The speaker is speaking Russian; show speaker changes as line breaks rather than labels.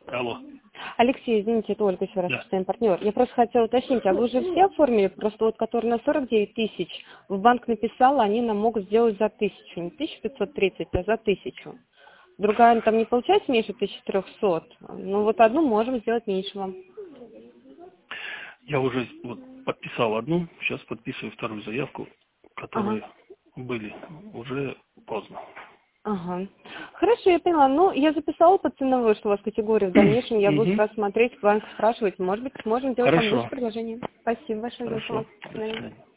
Алло.
Алексей, извините, это Ольга еще раз,
Да.
постоянный партнер. Я просто хотела уточнить, а вы уже все оформили? Просто вот, которые на 49 тысяч, в банк написала, они нам могут сделать за 1000, не 1530, а за 1000. Другая там не получается меньше 1300, ну вот одну можем сделать меньше вам.
Я уже вот подписал одну, сейчас подписываю вторую заявку,
Ага.
которые были. Уже поздно.
Ага. Хорошо, я поняла. Ну, я записала по ценовой, что у вас категория. В дальнейшем я буду
Мгм.
сразу смотреть, банк спрашивать. Может быть, сможем сделать вам лучшее
Хорошо.
предложение. Спасибо большое за
Хорошо.
информацию. До
До
свидания.
свидания.